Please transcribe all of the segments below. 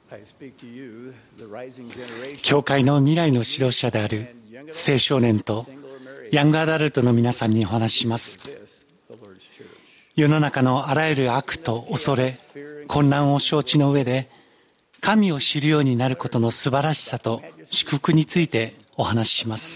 教会の未来の指導者である青少年とヤングアダルトの皆さんにお話しします。世の中のあらゆる悪と恐れ、混乱を承知の上で、神を知るようになることの素晴らしさと祝福についてお話しします。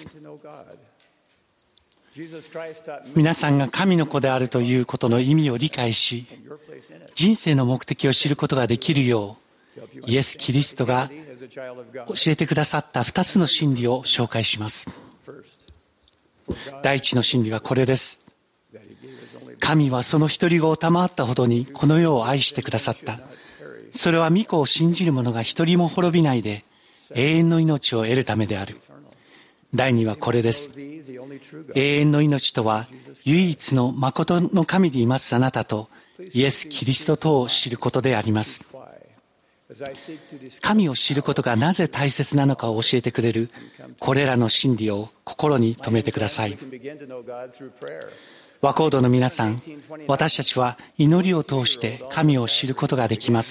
皆さんが神の子であるということの意味を理解し、人生の目的を知ることができるよう、イエス・キリストが教えてくださった2つの真理を紹介します。第一の真理はこれです。神はその一人子を賜ったほどにこの世を愛してくださった。それは御子を信じる者が一人も滅びないで永遠の命を得るためである。第二はこれです。永遠の命とは唯一の誠の神でいますあなたとイエス・キリストとを知ることであります。神を知ることがなぜ大切なのかを教えてくれるこれらの真理を心に留めてください。和光堂の皆さん、私たちは祈りを通して神を知ることができます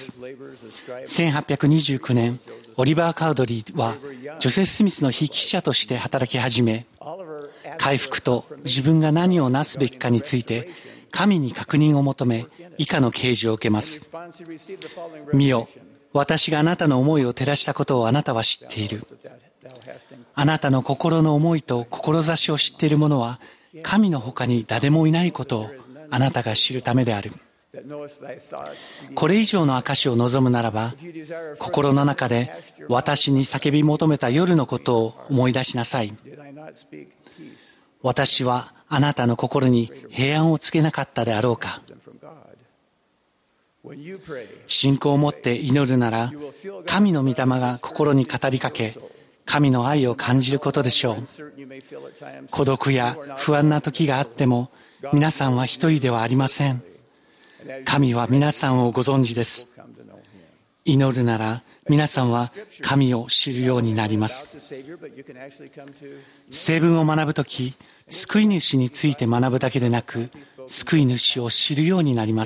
。1829年、オリバー・カウドリーはジョセフ・スミスの筆記者として働き始め、回復と自分が何をなすべきかについて神に確認を求め、以下の啓示を受けます。見よ、私があなたの思いを照らしたことをあなたは知っている。あなたの心の思いと志を知っている者は神の他に誰もいないことをあなたが知るためである。これ以上の証を望むならば、心の中で私に叫び求めた夜のことを思い出しなさい。私はあなたの心に平安をつけなかったであろうか。信仰を持って祈るなら、神の御霊が心に語りかけ、神の愛を感じることでしょう。孤独や不安な時があっても、皆さんは一人ではありません。神は皆さんをご存知です。祈るなら、皆さんは神を知るようになります。聖文を学ぶとき、救い主について学ぶだけでなく、救い主を知るようになります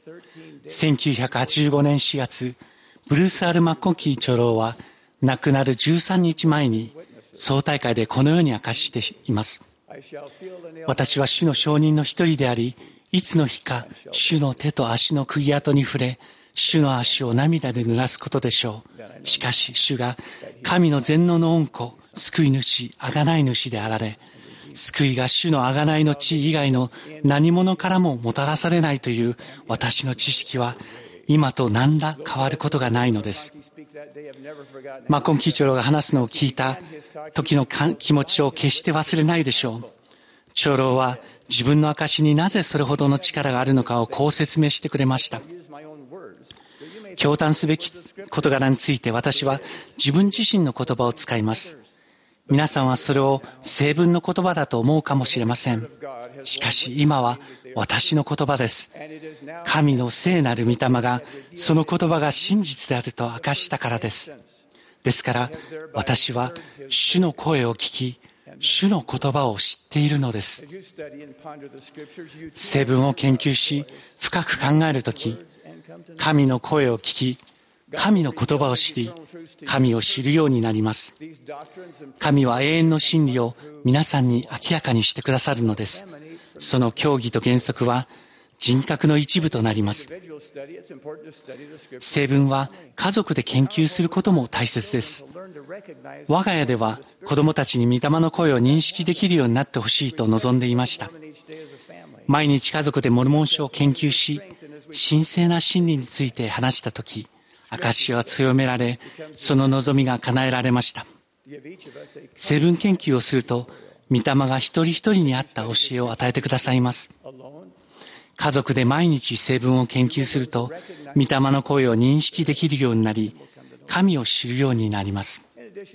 。1985年4月、ブルース・アル・マッコンキー長老は、亡くなる13日前に、総大会でこのように明かしています。私は主の証人の一人であり、いつの日か主の手と足の釘跡に触れ、主の足を涙で濡らすことでしょう。しかし主が神の全能の御子、救い主、贖い主であられ、救いが主の贖いの地以外の何者からももたらされないという私の知識は今と何ら変わることがないのです。マッコンキー長老が話すのを聞いた時の気持ちを決して忘れないでしょう。長老は自分の証になぜそれほどの力があるのかをこう説明してくれました。驚嘆すべき事柄について私は自分自身の言葉を使います。皆さんはそれを聖文の言葉だと思うかもしれません。しかし今は私の言葉です。神の聖なる御霊がその言葉が真実であると明かしたからです。ですから私は主の声を聞き、主の言葉を知っているのです。聖文を研究し、深く考えるとき、神の声を聞き、神の言葉を知り、神を知るようになります。神は永遠の真理を皆さんに明らかにしてくださるのです。その教義と原則は人格の一部となります。聖文は家族で研究することも大切です。我が家では子供たちに御霊の声を認識できるようになってほしいと望んでいました。毎日家族でモルモン書を研究し、神聖な真理について話したとき、証は強められ、その望みが叶えられました。聖文研究をすると、御霊が一人一人に合った教えを与えてくださいます。家族で毎日聖文を研究すると、御霊の声を認識できるようになり、神を知るようになります。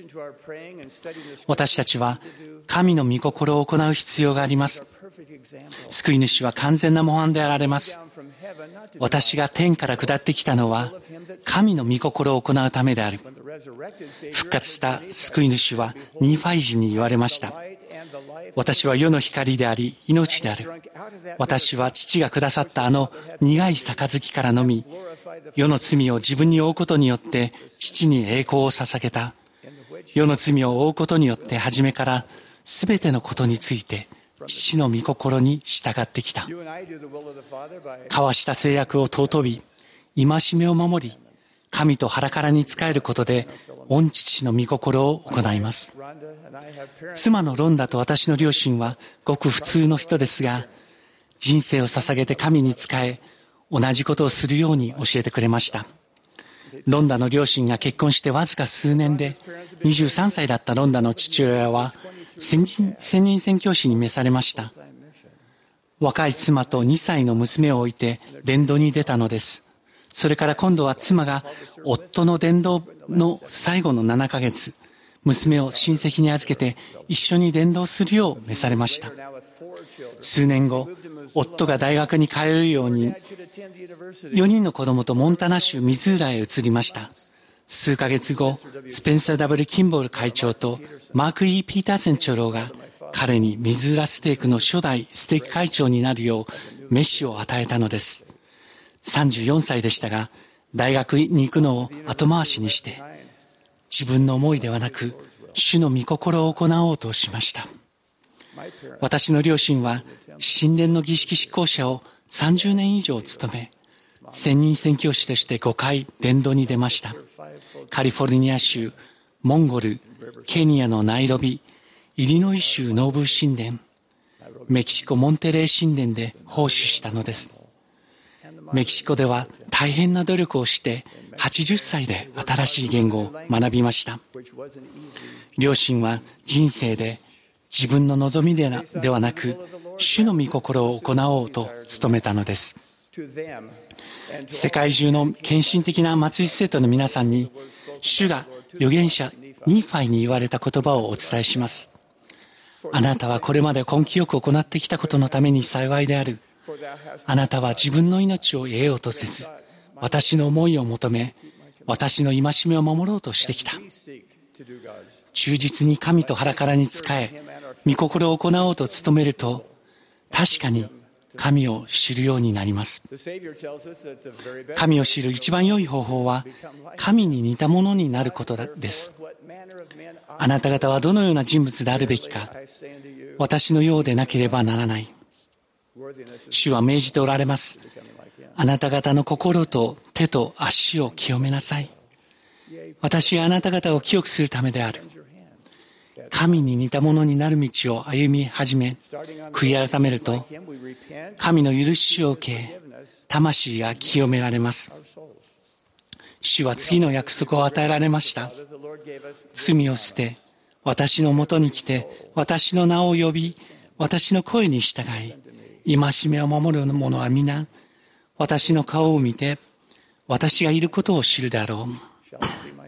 私たちは神の御心を行う必要があります。救い主は完全な模範であられます。私が天から下ってきたのは神の御心を行うためである。復活した救い主はニファイ人に言われました。私は世の光であり命である。私は父がくださったあの苦い杯から飲み、世の罪を自分に負うことによって父父に栄光を捧げた。世の罪を負うことによって初めからすべてのことについて父の御心に従ってきた。交わした制約を尊び、戒めを守り、神と腹からに仕えることで御父の御心を行います。妻のロンダと私の両親はごく普通の人ですが、人生を捧げて神に仕え、同じことをするように教えてくれました。ロンダの両親が結婚してわずか数年で、23歳だったロンダの父親は専任宣教師に召されました。若い妻と2歳の娘を置いて伝道に出たのです。それから今度は妻が夫の伝道の最後の7ヶ月、娘を親戚に預けて一緒に伝道するよう召されました。数年後、夫が大学に通うように、4人の子供とモンタナ州ミズーラへ移りました。数ヶ月後、スペンサー・ダブル・キンボール会長とマーク・イー・ピーターセン長老が彼にミズーラステークの初代ステーク会長になるよう召しを与えたのです。34歳でしたが、大学に行くのを後回しにして、自分の思いではなく、主の御心を行おうとしました。私の両親は、神殿の儀式執行者を30年以上務め、専任宣教師として5回伝道に出ました。カリフォルニア州、モンゴル、ケニアのナイロビ、イリノイ州ノーブ神殿、メキシコモンテレー神殿で奉仕したのです。メキシコでは大変な努力をして80歳で新しい言語を学びました。両親は人生で自分の望みではなく主の御心を行おうと努めたのです。世界中の献身的な松井生徒の皆さんに主が預言者ニーファイに言われた言葉をお伝えします。あなたはこれまで根気よく行ってきたことのために幸いである。あなたは自分の命を得ようとせず、私の思いを求め、私の戒めを守ろうとしてきた。忠実に神と腹からに仕え、御心を行おうと努めると、確かに神を知るようになります。神を知る一番良い方法は、神に似たものになることです。あなた方はどのような人物であるべきか、私のようでなければならない。主は命じておられます。あなた方の心と手と足を清めなさい。私があなた方を清くするためである。神に似たものになる道を歩み始め、悔い改めると、神の許しを受け、魂が清められます。主は次の約束を与えられました。罪を捨て、私のもとに来て、私の名を呼び、私の声に従い、戒めを守る者は皆、私の顔を見て、私がいることを知るであろう。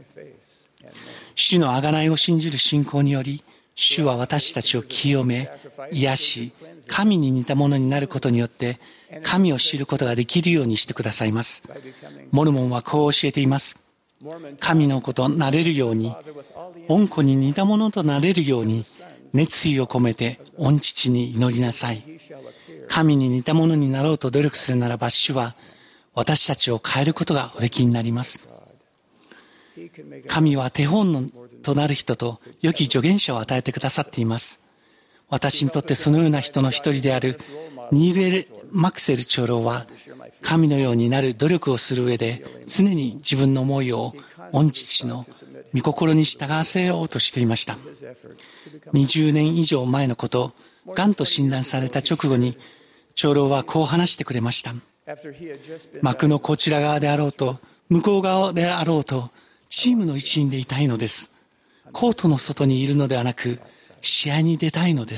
主の贖いを信じる信仰により、主は私たちを清め、癒し、神に似たものになることによって、神を知ることができるようにしてくださいます。モルモンはこう教えています。神の子となれるように、御子に似たものとなれるように、熱意を込めて御父に祈りなさい。神に似たものになろうと努力するならば、主は私たちを変えることがおできになります。神は手本となる人と良き助言者を与えてくださっています。私にとってそのような人の一人であるニール・エル・マクセル長老は、神のようになる努力をする上で常に自分の思いを御父の御心に従わせようとしていました。20年以上前のこと、がんと診断された直後に長老はこう話してくれました。幕のこちら側であろうと向こう側であろうとチームの一員でいたいのです。コートの外にいるのではなく試合に出たいのです。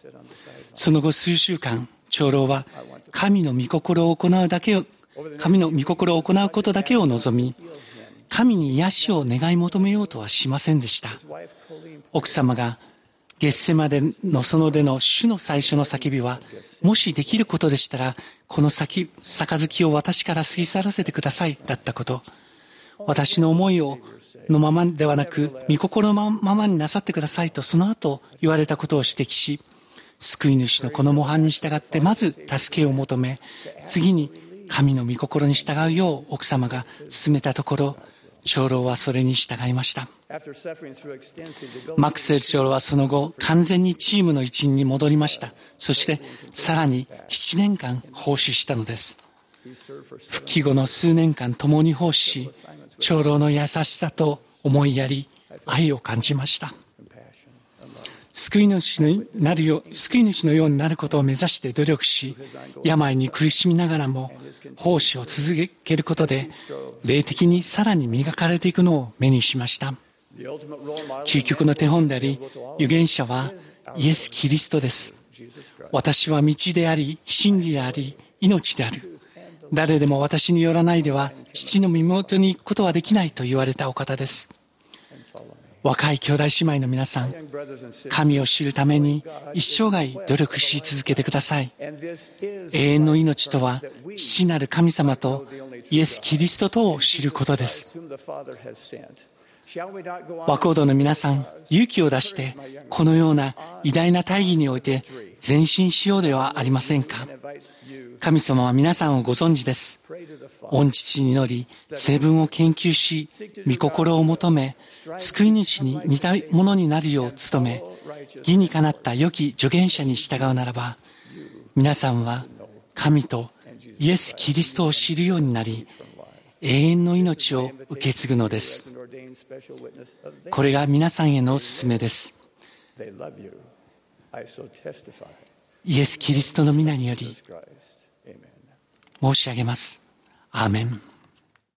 その後数週間、長老は神の御心を行うことだけを望み、神に癒しを願い求めようとはしませんでした。奥様がゲッセマネの園での主の最初の叫びは、もしできることでしたらこの杯を私から過ぎ去らせてくださいだったこと、私の思いのままではなく御心のままになさってくださいとその後言われたことを指摘し、救い主のこの模範に従ってまず助けを求め、次に神の御心に従うよう奥様が進めたところ、 長老はそれに従いました。マクスウェル長老はその後、完全にチームの一員に戻りました。そして、さらに7年間奉仕したのです。復帰後の数年間共に奉仕し、長老の優しさと思いやり、愛を感じました。救い主のようになることを目指して努力し、病に苦しみながらも奉仕を続けることで、霊的にさらに磨かれていくのを目にしました。究極の手本であり、預言者はイエス・キリストです。私は道であり、真理であり、命である。誰でも私によらないでは、父の身元に行くことはできないと言われたお方です。若い兄弟姉妹の皆さん、神を知るために一生涯努力し続けてください。永遠の命とは、父なる神様とイエス・キリストとを知ることです。和光堂の皆さん、勇気を出して、このような偉大な大義において前進しようではありませんか。神様は皆さんをご存知です。御父に祈り、聖文を研究し、御心を求め、救い主に似たものになるよう努め、義にかなった良き助言者に従うならば、皆さんは神とイエス・キリストを知るようになり、永遠の命を受け継ぐのです。これが皆さんへのお勧めです。イエス・キリストの皆により申し上げます。アーメン。